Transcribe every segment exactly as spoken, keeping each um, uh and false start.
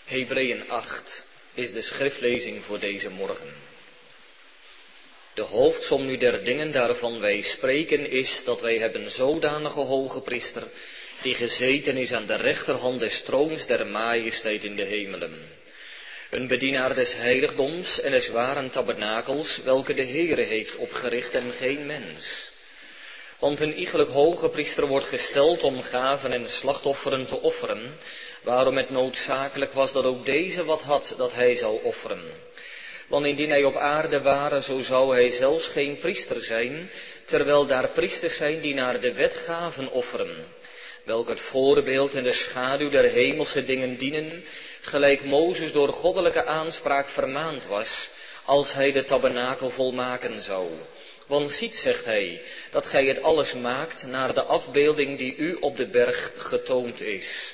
Hebreeën acht is de schriftlezing voor deze morgen. De hoofdsom nu der dingen daarvan wij spreken is dat wij hebben zodanige hoge priester die gezeten is aan de rechterhand des troons der majesteit in de hemelen. Een bedienaar des heiligdoms en des waren tabernakels, welke de Heere heeft opgericht en geen mens. Want een iegelijk hoge priester wordt gesteld om gaven en slachtofferen te offeren, waarom het noodzakelijk was dat ook deze wat had dat hij zou offeren. Want indien hij op aarde ware, zo zou hij zelfs geen priester zijn, terwijl daar priesters zijn die naar de wet gaven offeren, welke het voorbeeld en de schaduw der hemelse dingen dienen, gelijk Mozes door goddelijke aanspraak vermaand was, als hij de tabernakel volmaken zou. Want ziet, zegt hij, dat gij het alles maakt naar de afbeelding die u op de berg getoond is.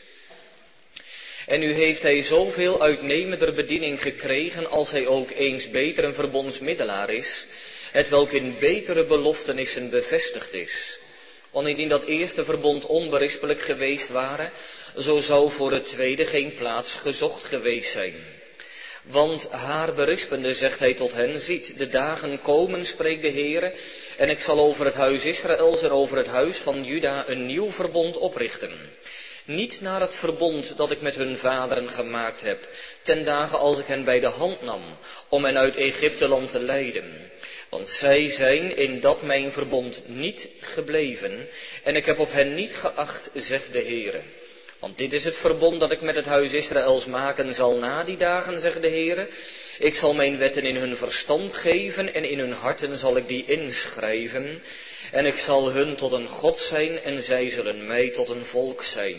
En nu heeft hij zoveel uitnemender bediening gekregen, als hij ook eens beter een verbondsmiddelaar is, hetwelk in betere beloftenissen bevestigd is. Want indien dat eerste verbond onberispelijk geweest ware, zo zou voor het tweede geen plaats gezocht geweest zijn. Want haar berispende zegt hij tot hen, ziet, de dagen komen, spreekt de Heere, en ik zal over het huis Israëls en over het huis van Juda een nieuw verbond oprichten. Niet naar het verbond dat ik met hun vaderen gemaakt heb, ten dagen als ik hen bij de hand nam, om hen uit Egypteland te leiden. Want zij zijn in dat mijn verbond niet gebleven, en ik heb op hen niet geacht, zegt de Heere. Want dit is het verbond dat ik met het huis Israëls maken zal na die dagen, zegt de Heere. Ik zal mijn wetten in hun verstand geven en in hun harten zal ik die inschrijven. En ik zal hun tot een God zijn en zij zullen mij tot een volk zijn.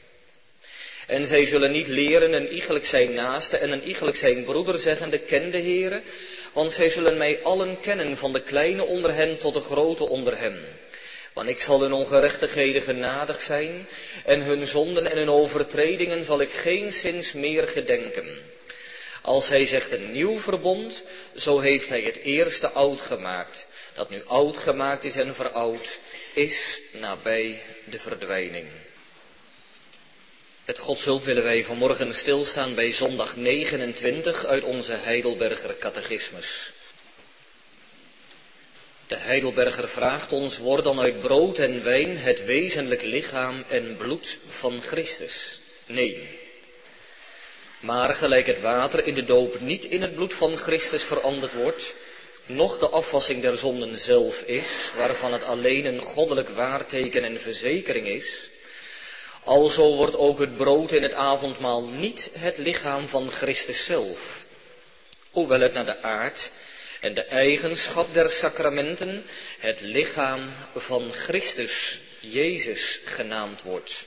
En zij zullen niet leren een iegelijk zijn naaste en een iegelijk zijn broeder zeggende, ken de Heere. Want zij zullen mij allen kennen, van de kleine onder hen tot de grote onder hen. Want ik zal hun ongerechtigheden genadig zijn, en hun zonden en hun overtredingen zal ik geenszins meer gedenken. Als hij zegt een nieuw verbond, zo heeft hij het eerste oud gemaakt, dat nu oud gemaakt is en veroud, is nabij de verdwijning. Met Gods hulp willen wij vanmorgen stilstaan bij zondag negenentwintig uit onze Heidelberger catechismus. De Heidelberger vraagt ons, wordt dan uit brood en wijn het wezenlijk lichaam en bloed van Christus? Nee. Maar gelijk het water in de doop niet in het bloed van Christus veranderd wordt, noch de afwassing der zonden zelf is, waarvan het alleen een goddelijk waarteken en verzekering is, alzo wordt ook het brood in het avondmaal niet het lichaam van Christus zelf, hoewel het naar de aard en de eigenschap der sacramenten het lichaam van Christus, Jezus, genaamd wordt.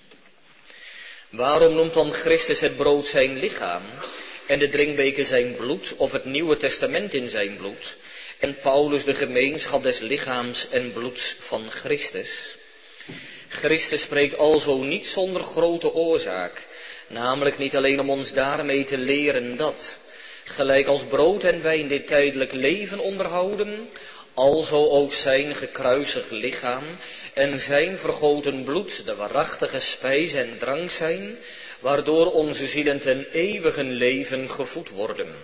Waarom noemt dan Christus het brood zijn lichaam en de drinkbeker zijn bloed of het Nieuwe Testament in zijn bloed en Paulus de gemeenschap des lichaams en bloeds van Christus? Christus spreekt alzo niet zonder grote oorzaak, namelijk niet alleen om ons daarmee te leren dat, gelijk als brood en wijn dit tijdelijk leven onderhouden, alzo ook zijn gekruisigd lichaam en zijn vergoten bloed de waarachtige spijs en drank zijn, waardoor onze zielen ten eeuwigen leven gevoed worden.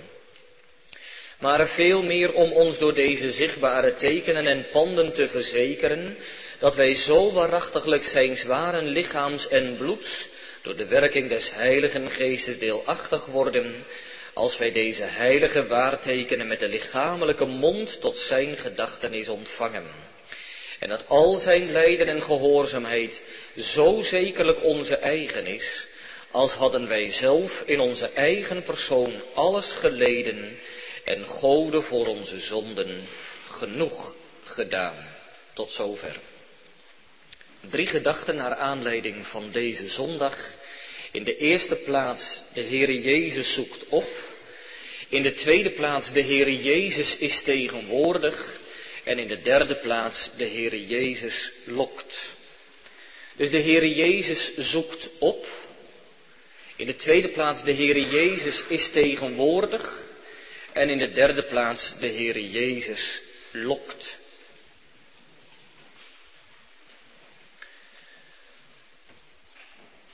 Maar veel meer om ons door deze zichtbare tekenen en panden te verzekeren, dat wij zo waarachtiglijk zijn zware lichaams en bloeds, door de werking des Heiligen Geestes deelachtig worden, als wij deze heilige waartekenen met de lichamelijke mond tot zijn gedachtenis ontvangen. En dat al zijn lijden en gehoorzaamheid zo zekerlijk onze eigen is, als hadden wij zelf in onze eigen persoon alles geleden en Gode voor onze zonden genoeg gedaan. Tot zover. Drie gedachten naar aanleiding van deze zondag. In de eerste plaats, de Heere Jezus zoekt op. In de tweede plaats, de Heere Jezus is tegenwoordig. En in de derde plaats, de Heere Jezus lokt. Dus de Heere Jezus zoekt op. In de tweede plaats, de Heere Jezus is tegenwoordig. En in de derde plaats, de Heere Jezus lokt.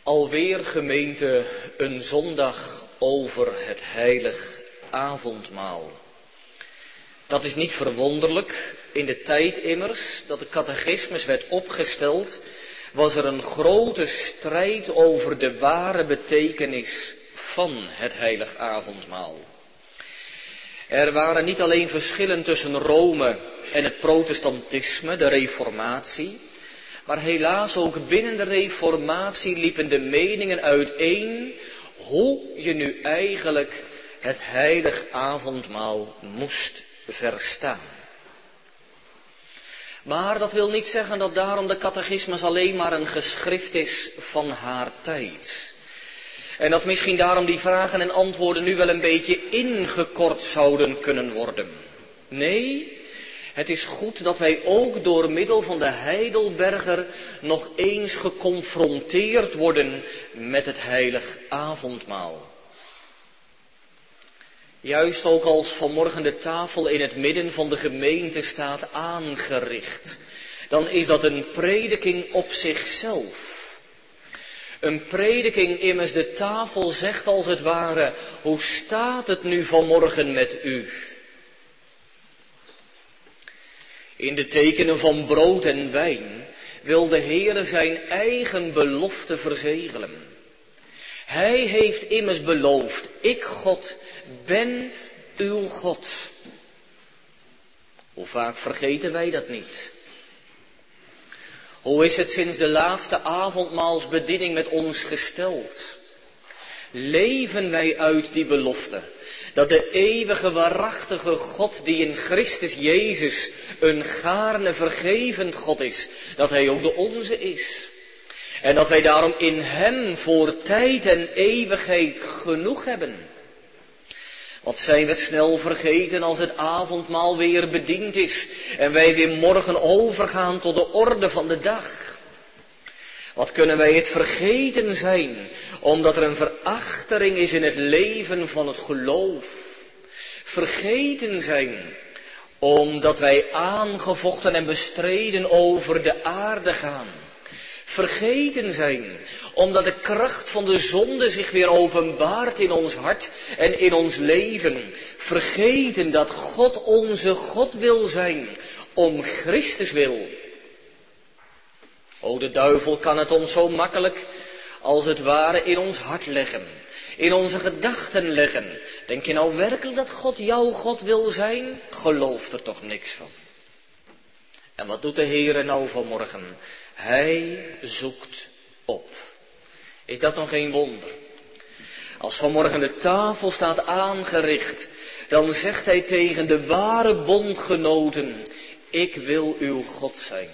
Alweer gemeente een zondag over het heilig avondmaal. Dat is niet verwonderlijk. In de tijd immers dat de catechismus werd opgesteld, was er een grote strijd over de ware betekenis van het heilig avondmaal. Er waren niet alleen verschillen tussen Rome en het protestantisme, de reformatie, maar helaas ook binnen de reformatie liepen de meningen uiteen hoe je nu eigenlijk het heilig avondmaal moest verstaan. Maar dat wil niet zeggen dat daarom de catechismus alleen maar een geschrift is van haar tijd. En dat misschien daarom die vragen en antwoorden nu wel een beetje ingekort zouden kunnen worden. Nee, het is goed dat wij ook door middel van de Heidelberger nog eens geconfronteerd worden met het heilig avondmaal. Juist ook als vanmorgen de tafel in het midden van de gemeente staat aangericht, dan is dat een prediking op zichzelf. Een prediking immers, de tafel zegt als het ware, hoe staat het nu vanmorgen met u? In de tekenen van brood en wijn wil de Heere zijn eigen belofte verzegelen. Hij heeft immers beloofd, ik God ben uw God. Hoe vaak vergeten wij dat niet? Hoe is het sinds de laatste avondmaalsbediening met ons gesteld? Leven wij uit die belofte, dat de eeuwige waarachtige God die in Christus Jezus een gaarne vergevend God is, dat Hij ook de onze is. En dat wij daarom in Hem voor tijd en eeuwigheid genoeg hebben. Wat zijn we snel vergeten als het avondmaal weer bediend is en wij weer morgen overgaan tot de orde van de dag. Wat kunnen wij het vergeten zijn, omdat er een verachtering is in het leven van het geloof. Vergeten zijn, omdat wij aangevochten en bestreden over de aarde gaan. Vergeten zijn, omdat de kracht van de zonde zich weer openbaart in ons hart en in ons leven. Vergeten dat God onze God wil zijn, om Christus wil. O, de duivel kan het ons zo makkelijk, als het ware, in ons hart leggen, in onze gedachten leggen. Denk je nou werkelijk dat God jouw God wil zijn? Geloof er toch niks van. En wat doet de Heere nou vanmorgen? Hij zoekt op. Is dat nog geen wonder? Als vanmorgen de tafel staat aangericht, dan zegt hij tegen de ware bondgenoten, ik wil uw God zijn.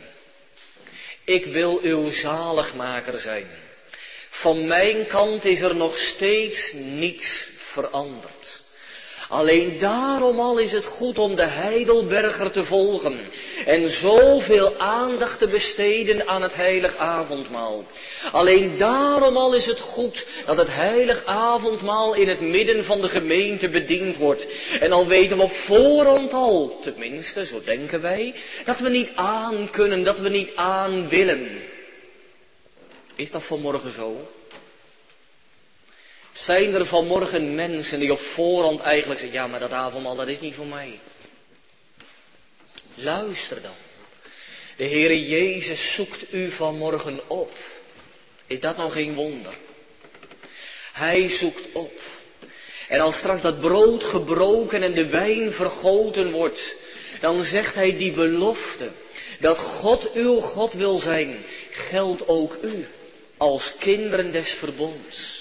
Ik wil uw zaligmaker zijn. Van mijn kant is er nog steeds niets veranderd. Alleen daarom al is het goed om de Heidelberger te volgen en zoveel aandacht te besteden aan het heilig avondmaal. Alleen daarom al is het goed dat het heilig avondmaal in het midden van de gemeente bediend wordt. En al weten we op voorhand al, tenminste zo denken wij, dat we niet aan kunnen, dat we niet aan willen. Is dat vanmorgen zo? Zijn er vanmorgen mensen die op voorhand eigenlijk zeggen, ja, maar dat avondmaal, dat is niet voor mij. Luister dan. De Heere Jezus zoekt u vanmorgen op. Is dat nou geen wonder? Hij zoekt op. En als straks dat brood gebroken en de wijn vergoten wordt, dan zegt hij die belofte, dat God uw God wil zijn, geldt ook u, als kinderen des verbonds.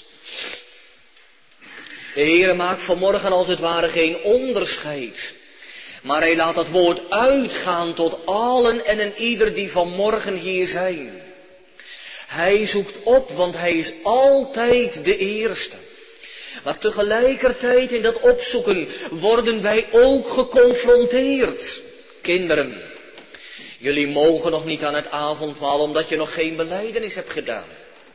De Heere maakt vanmorgen als het ware geen onderscheid. Maar hij laat dat woord uitgaan tot allen en een ieder die vanmorgen hier zijn. Hij zoekt op, want hij is altijd de eerste. Maar tegelijkertijd in dat opzoeken worden wij ook geconfronteerd. Kinderen, jullie mogen nog niet aan het avondmaal omdat je nog geen belijdenis hebt gedaan.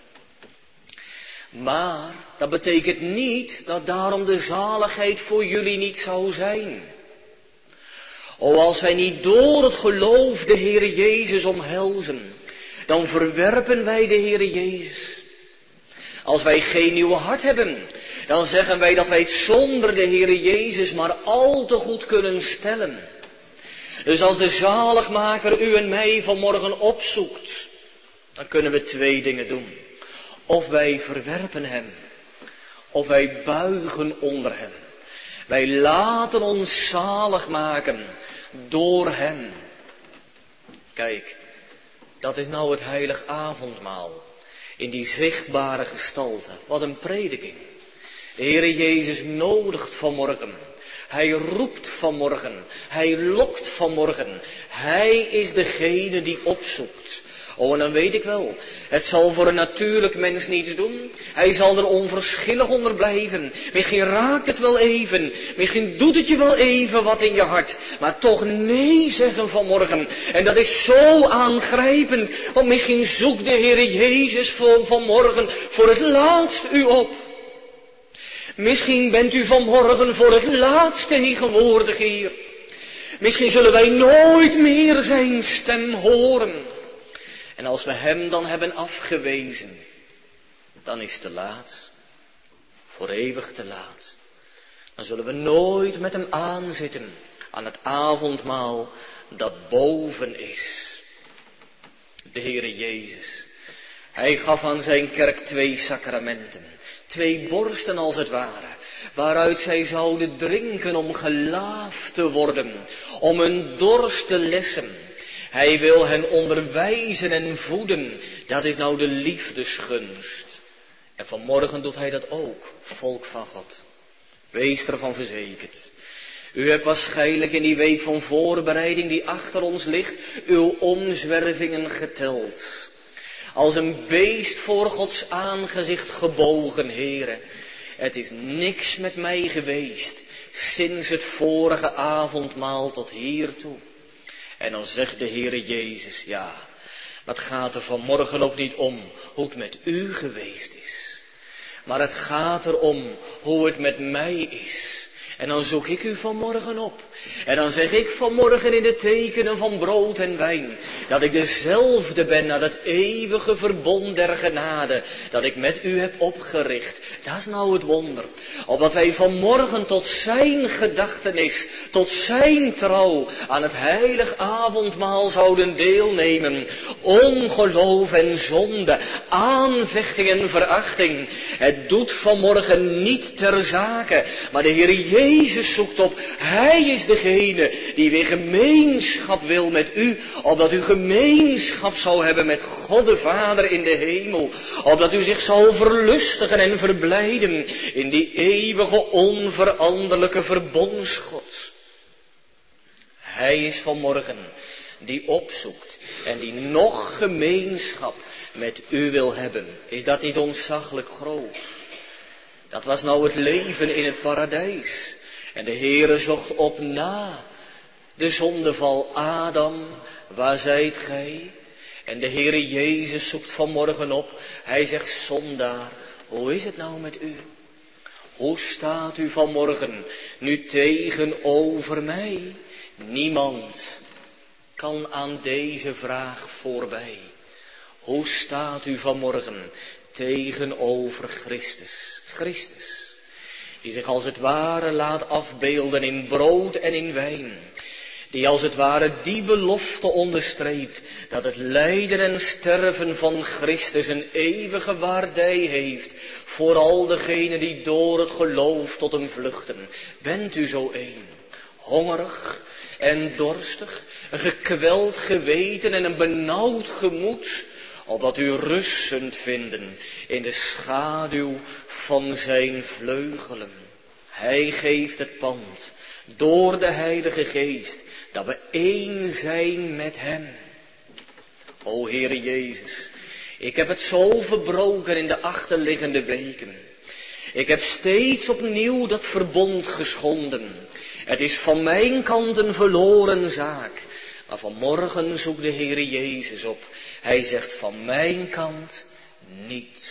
Maar dat betekent niet dat daarom de zaligheid voor jullie niet zou zijn. O, als wij niet door het geloof de Heere Jezus omhelzen, dan verwerpen wij de Heere Jezus. Als wij geen nieuw hart hebben, dan zeggen wij dat wij het zonder de Heere Jezus maar al te goed kunnen stellen. Dus als de zaligmaker u en mij vanmorgen opzoekt, dan kunnen we twee dingen doen. Of wij verwerpen hem, of wij buigen onder hem. Wij laten ons zalig maken door hem. Kijk, dat is nou het heilig avondmaal. In die zichtbare gestalte. Wat een prediking. De Heere Jezus nodigt vanmorgen. Hij roept vanmorgen. Hij lokt vanmorgen. Hij is degene die opzoekt. Oh, en dan weet ik wel, het zal voor een natuurlijk mens niets doen. Hij zal er onverschillig onder blijven. Misschien raakt het wel even. Misschien doet het je wel even wat in je hart. Maar toch nee zeggen vanmorgen. En dat is zo aangrijpend. Want misschien zoekt de Heere Jezus voor vanmorgen voor het laatst u op. Misschien bent u vanmorgen voor het laatst tegenwoordig hier. Misschien zullen wij nooit meer zijn stem horen. En als we hem dan hebben afgewezen, dan is het te laat. Voor eeuwig te laat. Dan zullen we nooit met hem aanzitten aan het avondmaal dat boven is. De Heere Jezus. Hij gaf aan zijn kerk twee sacramenten. Twee borsten als het ware. Waaruit zij zouden drinken om gelaafd te worden. Om hun dorst te lessen. Hij wil hen onderwijzen en voeden. Dat is nou de liefdesgunst. En vanmorgen doet hij dat ook, volk van God. Wees ervan verzekerd. U hebt waarschijnlijk in die week van voorbereiding die achter ons ligt, uw omzwervingen geteld. Als een beest voor Gods aangezicht gebogen, heren. Het is niks met mij geweest, sinds het vorige avondmaal tot hiertoe. En dan zegt de Heere Jezus, ja, maar het gaat er vanmorgen ook niet om hoe het met u geweest is. Maar het gaat erom hoe het met mij is. En dan zoek ik u vanmorgen op. En dan zeg ik vanmorgen in de tekenen van brood en wijn, dat ik dezelfde ben naar het eeuwige verbond der genade, dat ik met u heb opgericht. Dat is nou het wonder. Opdat wij vanmorgen tot zijn gedachtenis, tot zijn trouw aan het heilig avondmaal zouden deelnemen. Ongeloof en zonde, aanvechting en verachting. Het doet vanmorgen niet ter zake, maar de Heer Jezus zoekt op. Hij is degene die weer gemeenschap wil met u, opdat u gemeenschap zou hebben met God de Vader in de hemel, opdat u zich zou verlustigen en verblijden in die eeuwige onveranderlijke verbondsgod. Hij is vanmorgen die opzoekt en die nog gemeenschap met u wil hebben. Is dat niet ontzaglijk groot? Dat was nou het leven in het paradijs. En de Heere zocht op na de zondeval. Adam, waar zijt gij? En de Heere Jezus zoekt vanmorgen op. Hij zegt, zondaar, hoe is het nou met u? Hoe staat u vanmorgen nu tegenover mij? Niemand kan aan deze vraag voorbij. Hoe staat u vanmorgen tegenover Christus? Christus, die zich als het ware laat afbeelden in brood en in wijn. Die als het ware die belofte onderstreept, dat het lijden en sterven van Christus een eeuwige waardij heeft, voor al degenen die door het geloof tot hem vluchten. Bent u zo een, hongerig en dorstig, een gekweld geweten en een benauwd gemoed, opdat u rust kunt vinden in de schaduw van zijn vleugelen. Hij geeft het pand door de Heilige Geest, dat we één zijn met hem. O Heere Jezus, ik heb het zo verbroken in de achterliggende weken. Ik heb steeds opnieuw dat verbond geschonden. Het is van mijn kant een verloren zaak. Maar vanmorgen zoekt de Heere Jezus op. Hij zegt van mijn kant niet.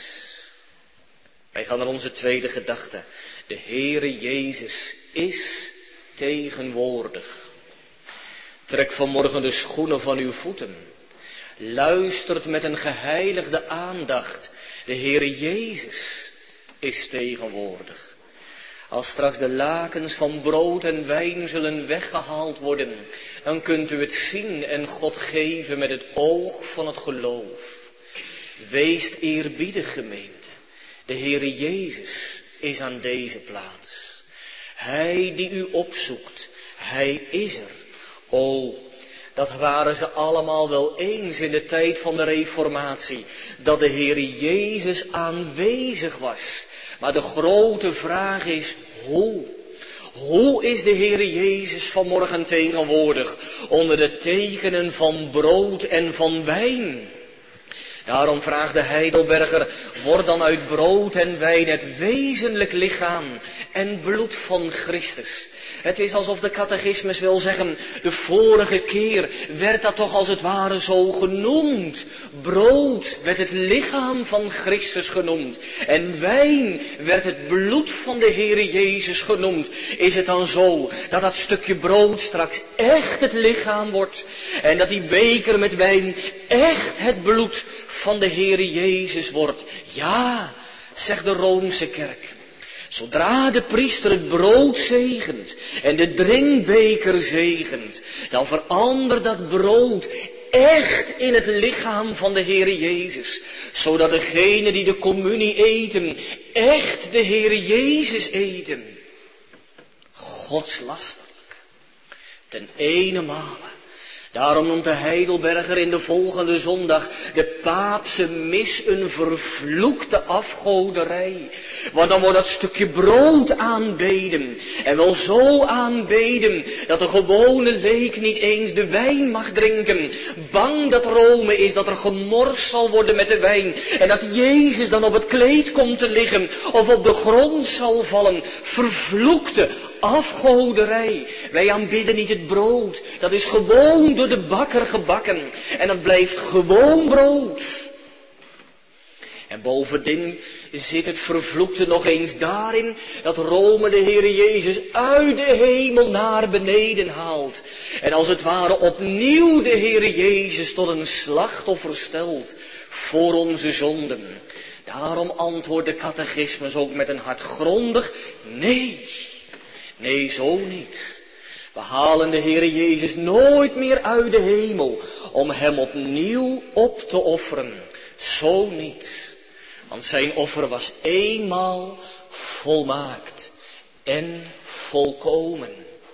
Wij gaan naar onze tweede gedachte. De Heere Jezus is tegenwoordig. Trek vanmorgen de schoenen van uw voeten. luistert met een geheiligde aandacht. De Heere Jezus is tegenwoordig. Als straks de lakens van brood en wijn zullen weggehaald worden, dan kunt u het zien en God geven met het oog van het geloof. Weest eerbiedig, gemeente. De Heere Jezus is aan deze plaats. Hij die u opzoekt, Hij is er. O, dat waren ze allemaal wel eens in de tijd van de Reformatie, dat de Heere Jezus aanwezig was. Maar de grote vraag is, hoe? Hoe is de Heere Jezus vanmorgen tegenwoordig onder de tekenen van brood en van wijn? Daarom vraagt de Heidelberger, wordt dan uit brood en wijn het wezenlijk lichaam en bloed van Christus? Het is alsof de catechismus wil zeggen, de vorige keer werd dat toch als het ware zo genoemd. Brood werd het lichaam van Christus genoemd en wijn werd het bloed van de Heere Jezus genoemd. Is het dan zo dat dat stukje brood straks echt het lichaam wordt en dat die beker met wijn echt het bloed van de Heere Jezus wordt? Ja, zegt de Roomse kerk. Zodra de priester het brood zegent en de drinkbeker zegent, dan verandert dat brood echt in het lichaam van de Heere Jezus. Zodat degenen die de communie eten, echt de Heere Jezus eten. Godslasterlijk. Ten ene male. Daarom noemt de Heidelberger in de volgende zondag de paapse mis een vervloekte afgoderij. Want dan wordt dat stukje brood aanbeden. En wel zo aanbeden dat de gewone leek niet eens de wijn mag drinken. Bang dat Rome is dat er gemorst zal worden met de wijn. En dat Jezus dan op het kleed komt te liggen of op de grond zal vallen. Vervloekte afgoderij. Wij aanbidden niet het brood. Dat is gewoon door de bakker gebakken. En dat blijft gewoon brood. En bovendien zit het vervloekte nog eens daarin dat Rome de Heere Jezus uit de hemel naar beneden haalt. En als het ware opnieuw de Heere Jezus tot een slachtoffer stelt voor onze zonden. Daarom antwoordt de catechismus ook met een hartgrondig nee. Nee, zo niet. We halen de Heere Jezus nooit meer uit de hemel om hem opnieuw op te offeren. Zo niet. Want zijn offer was eenmaal volmaakt en volkomen.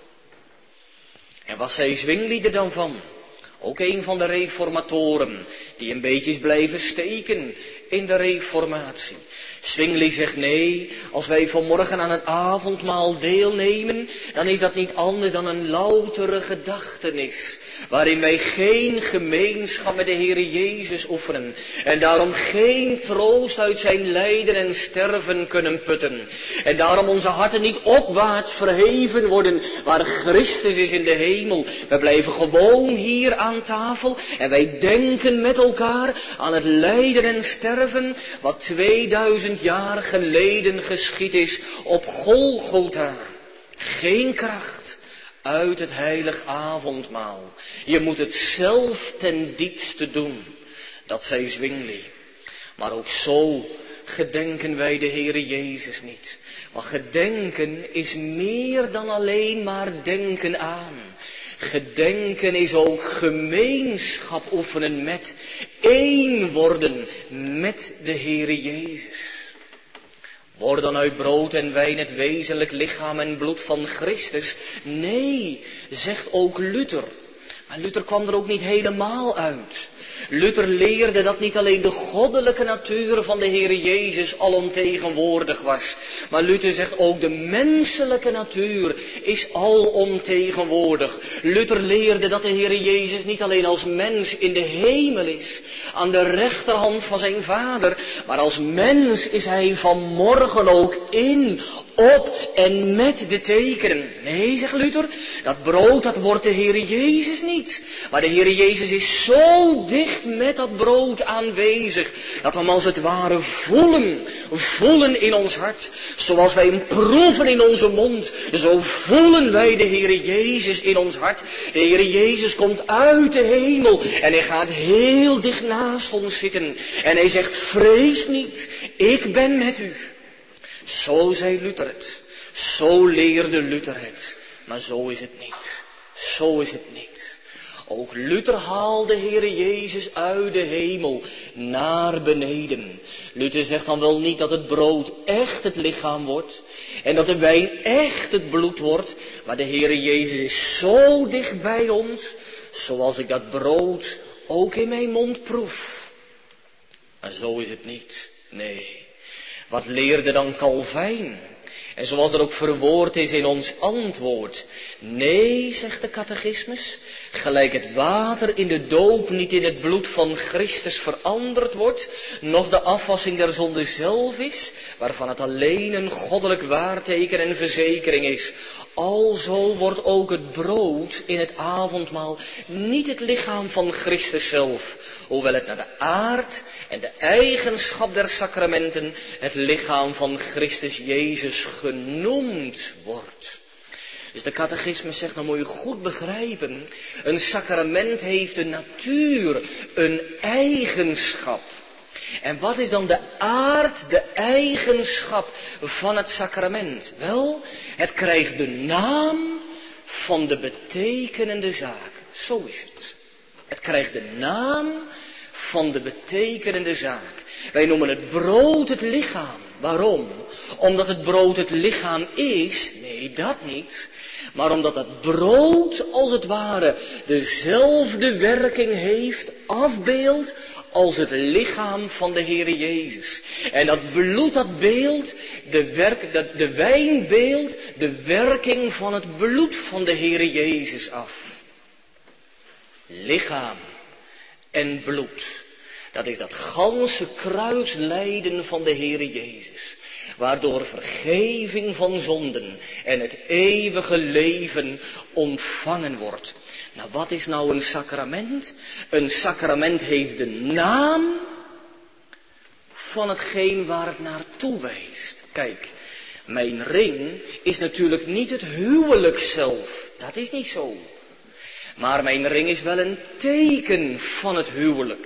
En wat zei Zwingli er dan van? Ook een van de reformatoren die een beetje is blijven steken in de reformatie. Zwingli zegt nee, als wij vanmorgen aan het avondmaal deelnemen, dan is dat niet anders dan een loutere gedachtenis, waarin wij geen gemeenschap met de Heere Jezus oefenen en daarom geen troost uit zijn lijden en sterven kunnen putten. En daarom onze harten niet opwaarts verheven worden, waar Christus is in de hemel. We blijven gewoon hier aan tafel en wij denken met elkaar aan het lijden en sterven, wat tweeduizend jaar geleden geschied is op Golgotha. Geen kracht uit het heilig avondmaal. Je moet het zelf ten diepste doen. Dat zei Zwingli. Maar ook zo gedenken wij de Heere Jezus niet. Want gedenken is meer dan alleen maar denken aan. Gedenken is ook gemeenschap oefenen met, één worden met de Heere Jezus. Wordt dan uit brood en wijn het wezenlijk lichaam en bloed van Christus? Nee, zegt ook Luther. Maar Luther kwam er ook niet helemaal uit. Luther leerde dat niet alleen de goddelijke natuur van de Heere Jezus alomtegenwoordig was. Maar Luther zegt ook de menselijke natuur is alomtegenwoordig. Luther leerde dat de Heere Jezus niet alleen als mens in de hemel is, aan de rechterhand van zijn Vader, maar als mens is hij vanmorgen ook in, op en met de tekenen. Nee, zegt Luther, dat brood dat wordt de Heere Jezus niet. niet. Maar de Heer Jezus is zo dicht met dat brood aanwezig, dat we hem als het ware voelen, voelen in ons hart. Zoals wij hem proeven in onze mond, zo voelen wij de Heer Jezus in ons hart. De Heer Jezus komt uit de hemel en hij gaat heel dicht naast ons zitten. En hij zegt, vrees niet, ik ben met u. Zo zei Luther het. Zo leerde Luther het. Maar zo is het niet. Zo is het niet. Ook Luther haalde de Heer Jezus uit de hemel naar beneden. Luther zegt dan wel niet dat het brood echt het lichaam wordt. En dat de wijn echt het bloed wordt. Maar de Heer Jezus is zo dicht bij ons. Zoals ik dat brood ook in mijn mond proef. Maar zo is het niet. Nee. Wat leerde dan Calvijn? En zoals er ook verwoord is in ons antwoord. Nee, zegt de catechismus, gelijk het water in de doop niet in het bloed van Christus veranderd wordt, noch de afwassing der zonde zelf is, waarvan het alleen een goddelijk waarteken en verzekering is. Alzo wordt ook het brood in het avondmaal niet het lichaam van Christus zelf, hoewel het naar de aard en de eigenschap der sacramenten het lichaam van Christus Jezus genoemd wordt. Dus de catechismus zegt, nou moet je goed begrijpen, een sacrament heeft een natuur, een eigenschap. En wat is dan de aard, de eigenschap van het sacrament? Wel, het krijgt de naam van de betekenende zaak. Zo is het. Het krijgt de naam van de betekenende zaak. Wij noemen het brood het lichaam. Waarom? Omdat het brood het lichaam is? Nee, dat niet. Maar omdat het brood als het ware dezelfde werking heeft, afbeeldt, als het lichaam van de Heere Jezus. En dat bloed, dat beeld, de, werk, dat, de wijn beeldt de werking van het bloed van de Heere Jezus af. Lichaam en bloed. Dat is dat ganse kruislijden van de Heere Jezus. Waardoor vergeving van zonden en het eeuwige leven ontvangen wordt. Nou, wat is nou een sacrament? Een sacrament heeft de naam van hetgeen waar het naartoe wijst. Kijk, mijn ring is natuurlijk niet het huwelijk zelf. Dat is niet zo. Maar mijn ring is wel een teken van het huwelijk.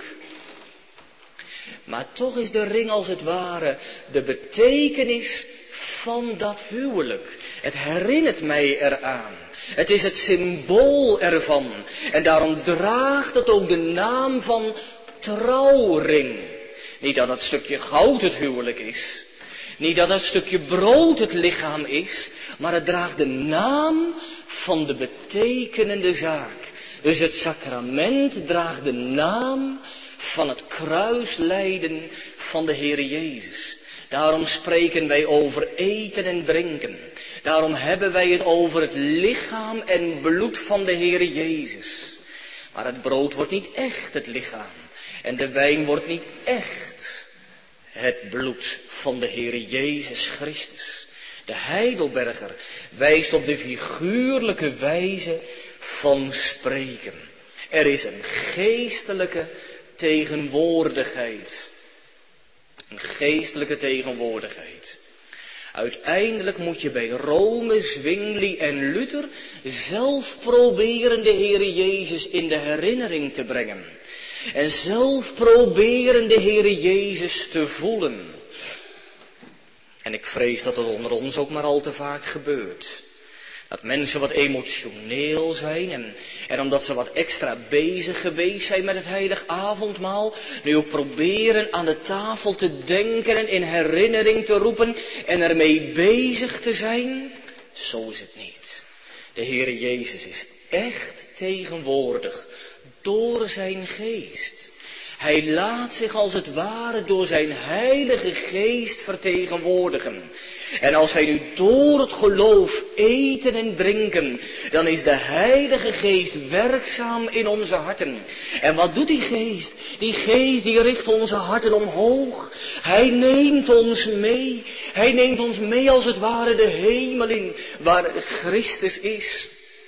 Maar toch is de ring als het ware de betekenis van dat huwelijk. Het herinnert mij eraan. Het is het symbool ervan. En daarom draagt het ook de naam van trouwring. Niet dat het stukje goud het huwelijk is. Niet dat het stukje brood het lichaam is. Maar het draagt de naam van de betekenende zaak. Dus het sacrament draagt de naam van het kruislijden van de Heere Jezus. Daarom spreken wij over eten en drinken. Daarom hebben wij het over het lichaam en bloed van de Heere Jezus. Maar het brood wordt niet echt het lichaam. En de wijn wordt niet echt het bloed van de Heere Jezus Christus. De Heidelberger wijst op de figuurlijke wijze van spreken. Er is een geestelijke tegenwoordigheid. Een geestelijke tegenwoordigheid. Uiteindelijk moet je bij Rome, Zwingli en Luther zelf proberen de Heere Jezus in de herinnering te brengen. En zelf proberen de Heere Jezus te voelen. En ik vrees dat dat onder ons ook maar al te vaak gebeurt. Dat mensen wat emotioneel zijn en, en omdat ze wat extra bezig geweest zijn met het heilig avondmaal, nu ook proberen aan de tafel te denken en in herinnering te roepen en ermee bezig te zijn. Zo is het niet. De Heere Jezus is echt tegenwoordig door zijn geest. Hij laat zich als het ware door zijn heilige geest vertegenwoordigen. En als wij nu door het geloof eten en drinken, dan is de heilige geest werkzaam in onze harten. En wat doet die geest? Die geest die richt onze harten omhoog. Hij neemt ons mee. Hij neemt ons mee als het ware de hemel in, waar Christus is.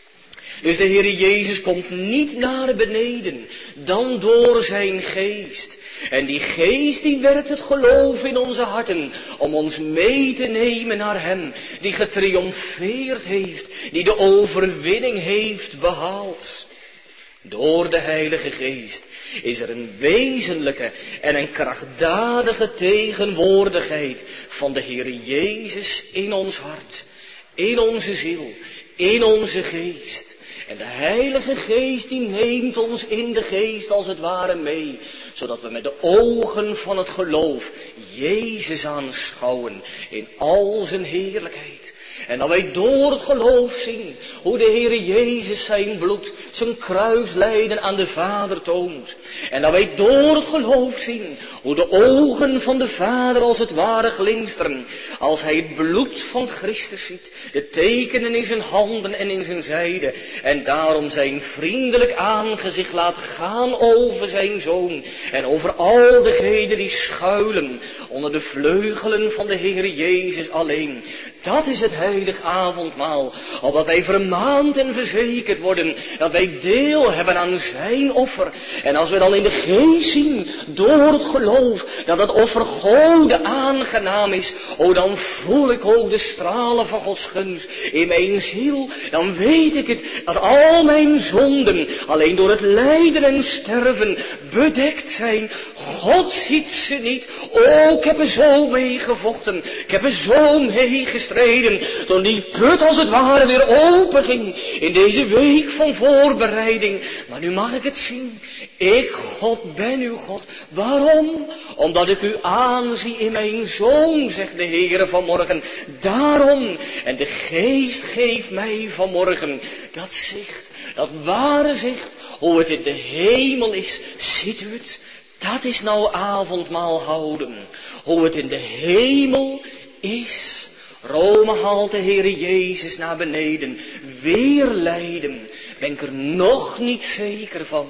Dus de Heer Jezus komt niet naar beneden dan door zijn geest. En die geest die werkt het geloof in onze harten om ons mee te nemen naar hem die getriomfeerd heeft, die de overwinning heeft behaald. Door de Heilige Geest is er een wezenlijke en een krachtdadige tegenwoordigheid van de Heer Jezus in ons hart, in onze ziel, in onze geest. En de Heilige Geest die neemt ons in de geest als het ware mee, zodat we met de ogen van het geloof Jezus aanschouwen in al zijn heerlijkheid. En dat wij door het geloof zien hoe de Heer Jezus zijn bloed, zijn kruislijden aan de Vader toont. En dat wij door het geloof zien hoe de ogen van de Vader als het ware glinsteren, als hij het bloed van Christus ziet, de tekenen in zijn handen en in zijn zijde, en daarom zijn vriendelijk aangezicht laat gaan over zijn Zoon en over al degenen die schuilen onder de vleugelen van de Heer Jezus alleen. Dat is het heilig avondmaal, opdat wij vermaand en verzekerd worden dat wij deel hebben aan zijn offer. En als we dan in de geest zien, door het geloof, dat het offer Gode aangenaam is, o dan voel ik ook de stralen van Gods gunst in mijn ziel. Dan weet ik het, dat al mijn zonden alleen door het lijden en sterven bedekt zijn. God ziet ze niet. O, ik heb er zo mee gevochten, ik heb er zo mee gestreden, toen die put als het ware weer open ging in deze week van voorbereiding. Maar nu mag ik het zien. Ik, God, ben uw God. Waarom? Omdat ik u aanzie in mijn Zoon, zegt de Heere vanmorgen. Daarom. En de Geest geeft mij vanmorgen dat zicht, dat ware zicht, hoe het in de hemel is. Ziet u het? Dat is nou avondmaal houden. Hoe het in de hemel is. Rome haalt de Heere Jezus naar beneden. Weer lijden. Ben ik er nog niet zeker van.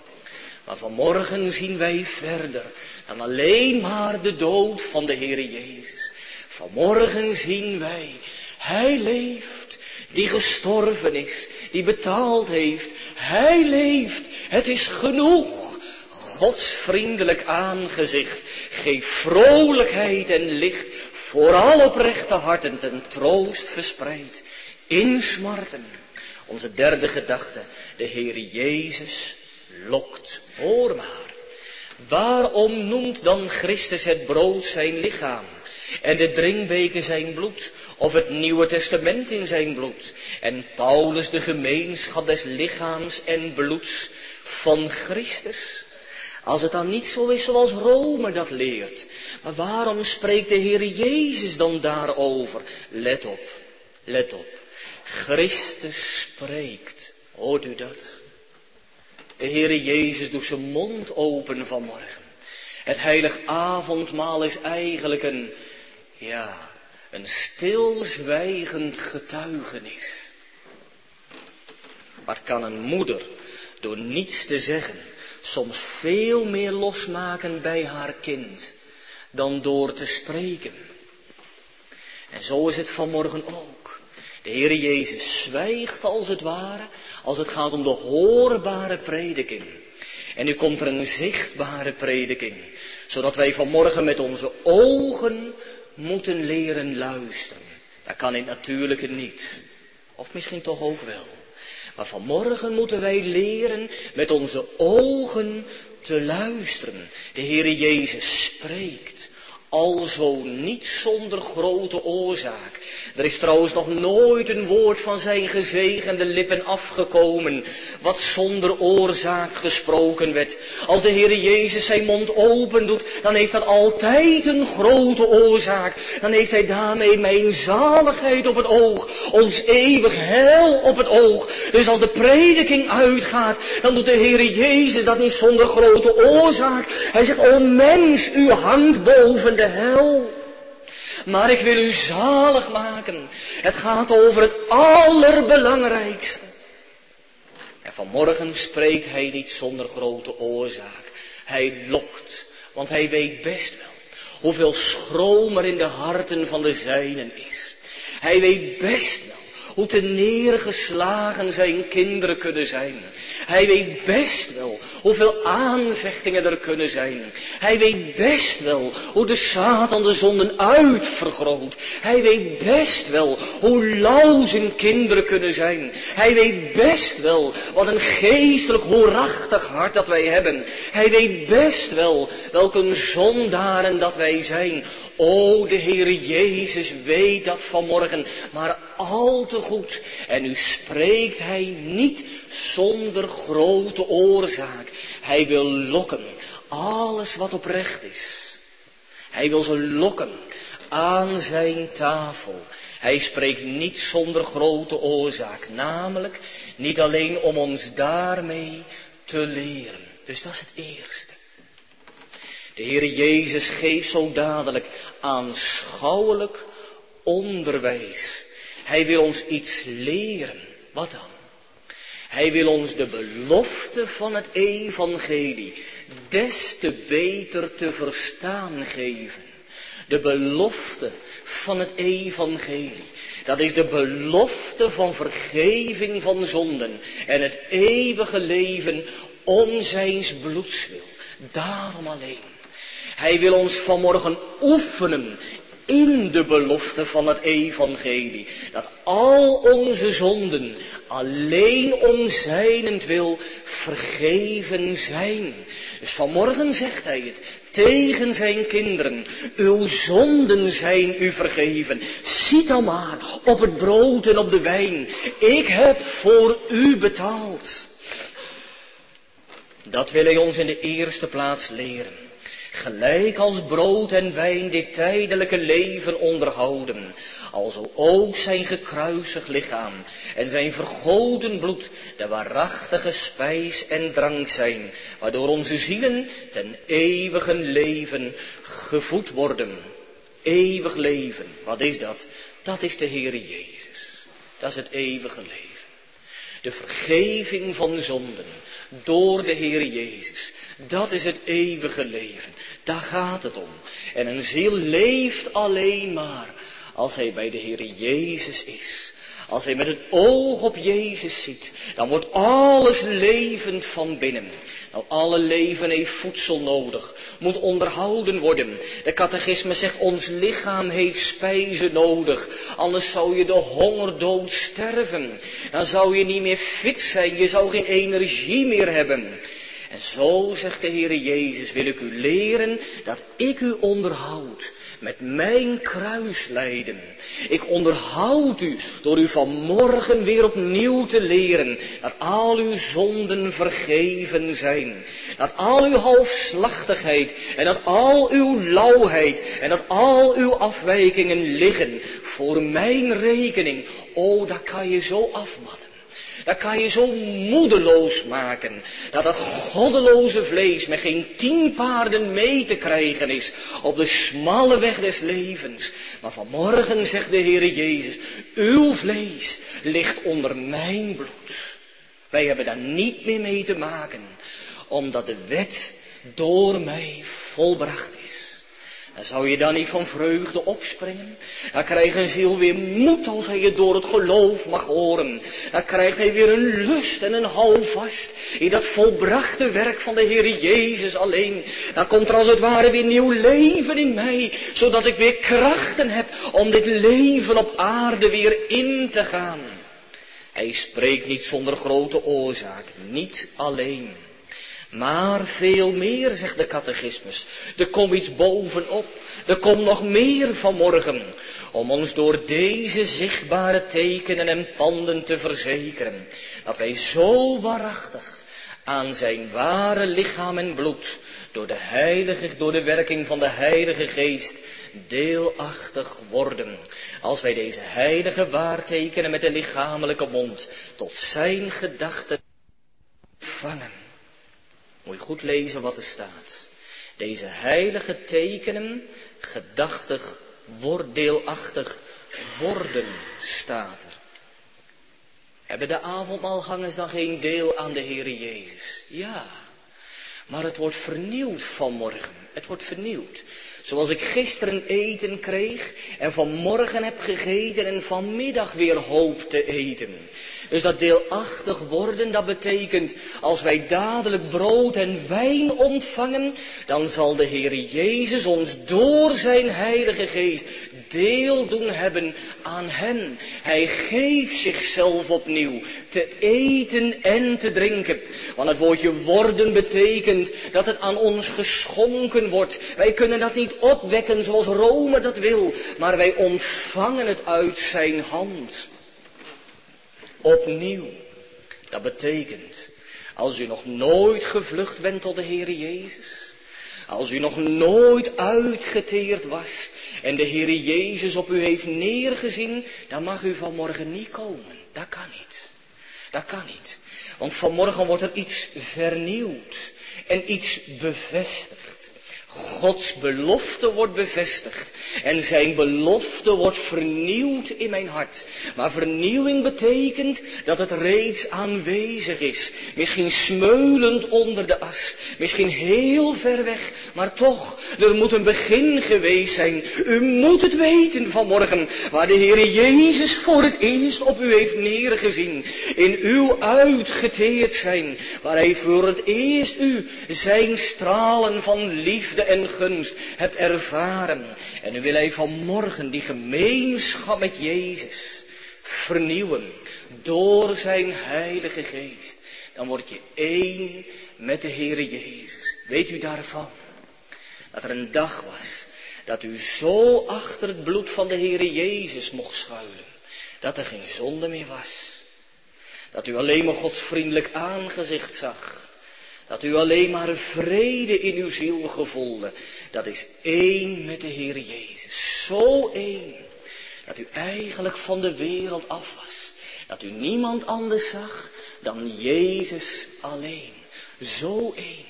Maar vanmorgen zien wij verder dan alleen maar de dood van de Heere Jezus. Vanmorgen zien wij, hij leeft, die gestorven is, die betaald heeft. Hij leeft, het is genoeg. Gods vriendelijk aangezicht geeft vrolijkheid en licht voor alle oprechte harten ten troost verspreid in smarten. Onze derde gedachte, de Heere Jezus lokt. Hoor maar, waarom noemt dan Christus het brood zijn lichaam en de drinkbeker zijn bloed, of het Nieuwe Testament in zijn bloed, en Paulus de gemeenschap des lichaams en bloeds van Christus? Als het dan niet zo is zoals Rome dat leert. Maar waarom spreekt de Heer Jezus dan daarover? Let op, let op. Christus spreekt. Hoort u dat? De Heer Jezus doet zijn mond open vanmorgen. Het heilig avondmaal is eigenlijk een, ja, een stilzwijgend getuigenis. Wat kan een moeder door niets te zeggen soms veel meer losmaken bij haar kind dan door te spreken? En zo is het vanmorgen ook. De Heere Jezus zwijgt als het ware, als het gaat om de hoorbare prediking. En nu komt er een zichtbare prediking, zodat wij vanmorgen met onze ogen moeten leren luisteren. Dat kan in het natuurlijke niet. Of misschien toch ook wel. Maar vanmorgen moeten wij leren met onze ogen te luisteren. De Heere Jezus spreekt, alzo niet zonder grote oorzaak. Er is trouwens nog nooit een woord van zijn gezegende lippen afgekomen, wat zonder oorzaak gesproken werd. Als de Heere Jezus zijn mond open doet, dan heeft dat altijd een grote oorzaak. Dan heeft hij daarmee mijn zaligheid op het oog, ons eeuwig heil op het oog. Dus als de prediking uitgaat, dan doet de Heere Jezus dat niet zonder grote oorzaak. Hij zegt, o mens, u hangt boven de hel. Maar ik wil u zalig maken. Het gaat over het allerbelangrijkste. En vanmorgen spreekt hij niet zonder grote oorzaak. Hij lokt, want hij weet best wel hoeveel schroom er in de harten van de zijnen is. Hij weet best wel hoe te neergeslagen zijn kinderen kunnen zijn. Hij weet best wel hoeveel aanvechtingen er kunnen zijn. Hij weet best wel hoe de Satan de zonden uitvergroot. Hij weet best wel hoe lauw zijn kinderen kunnen zijn. Hij weet best wel wat een geestelijk hoerachtig hart dat wij hebben. Hij weet best wel welke zondaren dat wij zijn. O, de Heere Jezus weet dat vanmorgen maar al te goed. En nu spreekt Hij niet zonder grote oorzaak. Hij wil lokken alles wat oprecht is. Hij wil ze lokken aan zijn tafel. Hij spreekt niet zonder grote oorzaak. Namelijk niet alleen om ons daarmee te leren. Dus dat is het eerste. De Heere Jezus geeft zo dadelijk aanschouwelijk onderwijs. Hij wil ons iets leren. Wat dan? Hij wil ons de belofte van het evangelie des te beter te verstaan geven. De belofte van het evangelie. Dat is de belofte van vergeving van zonden en het eeuwige leven om zijns bloeds wil. Daarom alleen. Hij wil ons vanmorgen oefenen in de belofte van het evangelie. Dat al onze zonden alleen om zijnentwil vergeven zijn. Dus vanmorgen zegt hij het tegen zijn kinderen. Uw zonden zijn u vergeven. Ziet dan maar op het brood en op de wijn. Ik heb voor u betaald. Dat wil hij ons in de eerste plaats leren. Gelijk als brood en wijn dit tijdelijke leven onderhouden, alzo ook zijn gekruisigd lichaam en zijn vergoten bloed de waarachtige spijs en drank zijn, waardoor onze zielen ten eeuwige leven gevoed worden. Eeuwig leven, wat is dat? Dat is de Heere Jezus. Dat is het eeuwige leven. De vergeving van zonden door de Heer Jezus. Dat is het eeuwige leven. Daar gaat het om. En een ziel leeft alleen maar als hij bij de Heer Jezus is. Als hij met het oog op Jezus ziet, dan wordt alles levend van binnen. Nou, alle leven heeft voedsel nodig, moet onderhouden worden. De catechisme zegt, ons lichaam heeft spijzen nodig, anders zou je de hongerdood sterven. Dan zou je niet meer fit zijn, je zou geen energie meer hebben. En zo, zegt de Heere Jezus, wil ik u leren dat ik u onderhoud met mijn kruislijden. Ik onderhoud u door u vanmorgen weer opnieuw te leren dat al uw zonden vergeven zijn. Dat al uw halfslachtigheid en dat al uw lauwheid en dat al uw afwijkingen liggen voor mijn rekening. O, dat kan je zo afmatten. Dat kan je zo moedeloos maken, dat dat goddeloze vlees met geen tien paarden mee te krijgen is op de smalle weg des levens. Maar vanmorgen zegt de Heere Jezus, uw vlees ligt onder mijn bloed. Wij hebben daar niet meer mee te maken, omdat de wet door mij volbracht is. En zou je dan niet van vreugde opspringen? Dan krijgt een ziel weer moed als hij het door het geloof mag horen. Dan krijgt hij weer een lust en een houvast in dat volbrachte werk van de Heer Jezus alleen. Dan komt er als het ware weer nieuw leven in mij, zodat ik weer krachten heb om dit leven op aarde weer in te gaan. Hij spreekt niet zonder grote oorzaak, niet alleen. Maar veel meer, zegt de catechismus. Er komt iets bovenop. Er komt nog meer vanmorgen. Om ons door deze zichtbare tekenen en panden te verzekeren. Dat wij zo waarachtig aan zijn ware lichaam en bloed. Door de heilige, door de werking van de Heilige Geest. Deelachtig worden. Als wij deze heilige waartekenen met de lichamelijke mond. Tot zijn gedachten vangen. Moet je goed lezen wat er staat. Deze heilige tekenen, gedachtig, word, deelachtig worden, staat er. Hebben de avondmaalgangers dan geen deel aan de Heere Jezus? Ja. Maar het wordt vernieuwd vanmorgen. Het wordt vernieuwd. Zoals ik gisteren eten kreeg en vanmorgen heb gegeten en vanmiddag weer hoop te eten. Dus dat deelachtig worden, dat betekent als wij dadelijk brood en wijn ontvangen, dan zal de Heer Jezus ons door zijn Heilige Geest deel doen hebben aan hem. Hij geeft zichzelf opnieuw te eten en te drinken. Want het woordje worden betekent dat het aan ons geschonken wordt. Wij kunnen dat niet opwekken zoals Rome dat wil, maar wij ontvangen het uit zijn hand. Opnieuw. Dat betekent, als u nog nooit gevlucht bent tot de Heer Jezus, als u nog nooit uitgeteerd was en de Heer Jezus op u heeft neergezien, dan mag u vanmorgen niet komen. Dat kan niet. Dat kan niet. Want vanmorgen wordt er iets vernieuwd en iets bevestigd. Gods belofte wordt bevestigd en zijn belofte wordt vernieuwd in mijn hart. Maar vernieuwing betekent dat het reeds aanwezig is. Misschien smeulend onder de as, misschien heel ver weg, maar toch, er moet een begin geweest zijn. U moet het weten vanmorgen, waar de Heer Jezus voor het eerst op u heeft neergezien. In uw uitgeteerd zijn, waar hij voor het eerst u zijn stralen van liefde en gunst hebt ervaren. En nu wil hij vanmorgen die gemeenschap met Jezus vernieuwen door zijn Heilige Geest. Dan word je één met de Heere Jezus. Weet u daarvan? Dat er een dag was dat u zo achter het bloed van de Heere Jezus mocht schuilen. Dat er geen zonde meer was. Dat u alleen maar Gods vriendelijk aangezicht zag. Dat u alleen maar vrede in uw ziel gevoelde. Dat is één met de Heer Jezus. Zo één. Dat u eigenlijk van de wereld af was. Dat u niemand anders zag dan Jezus alleen. Zo één.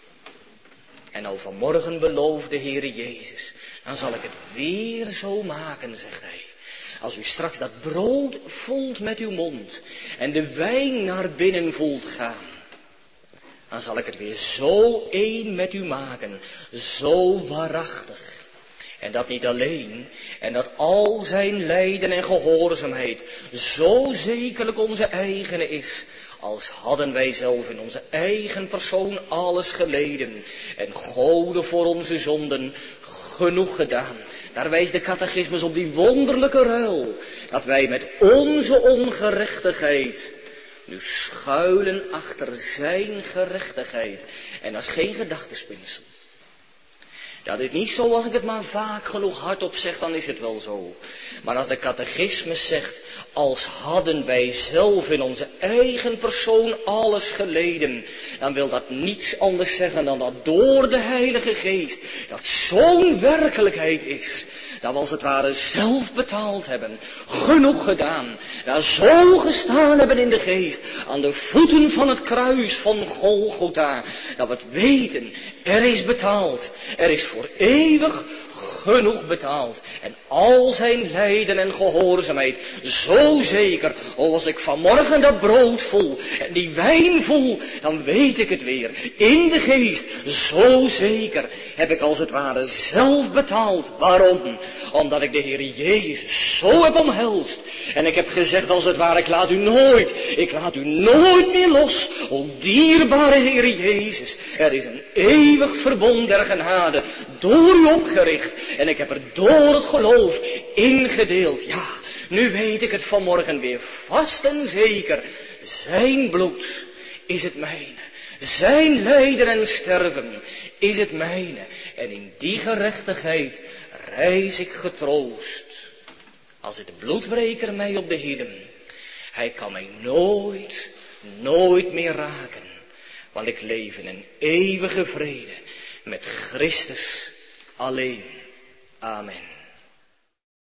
En al vanmorgen belooft de Heer Jezus. Dan zal ik het weer zo maken, zegt hij. Als u straks dat brood voelt met uw mond. En de wijn naar binnen voelt gaan. Dan zal ik het weer zo één met u maken, zo waarachtig. En dat niet alleen, en dat al zijn lijden en gehoorzaamheid zo zekerlijk onze eigene is, als hadden wij zelf in onze eigen persoon alles geleden en Gode voor onze zonden genoeg gedaan. Daar wijst de catechismus op die wonderlijke ruil, dat wij met onze ongerechtigheid nu schuilen achter zijn gerechtigheid. En dat is geen gedachtespinsel. Dat is niet zo als ik het maar vaak genoeg hardop zeg, dan is het wel zo. Maar als de catechismus zegt, als hadden wij zelf in onze eigen persoon alles geleden, dan wil dat niets anders zeggen dan dat door de Heilige Geest, dat zo'n werkelijkheid is, dat we als het ware zelf betaald hebben, genoeg gedaan, daar zo gestaan hebben in de geest, aan de voeten van het kruis van Golgotha, dat we het weten, er is betaald, er is voor eeuwig genoeg betaald. En al zijn lijden en gehoorzaamheid, zo zeker, oh als ik vanmorgen dat brood voel en die wijn voel, dan weet ik het weer, in de geest, zo zeker heb ik als het ware zelf betaald. Waarom? Omdat ik de Heer Jezus zo heb omhelst. En ik heb gezegd als het ware, ik laat u nooit, ik laat u nooit meer los. O dierbare Heer Jezus, er is een eeuwig verbond der genade door u opgericht. En ik heb er door het geloof ingedeeld. Ja, nu weet ik het vanmorgen weer vast en zeker. Zijn bloed is het mijne. Zijn lijden en sterven is het mijne. En in die gerechtigheid reis ik getroost. Als het bloedwreker mij op de hielen, hij kan mij nooit, nooit meer raken. Want ik leef in een eeuwige vrede met Christus alleen. Amen.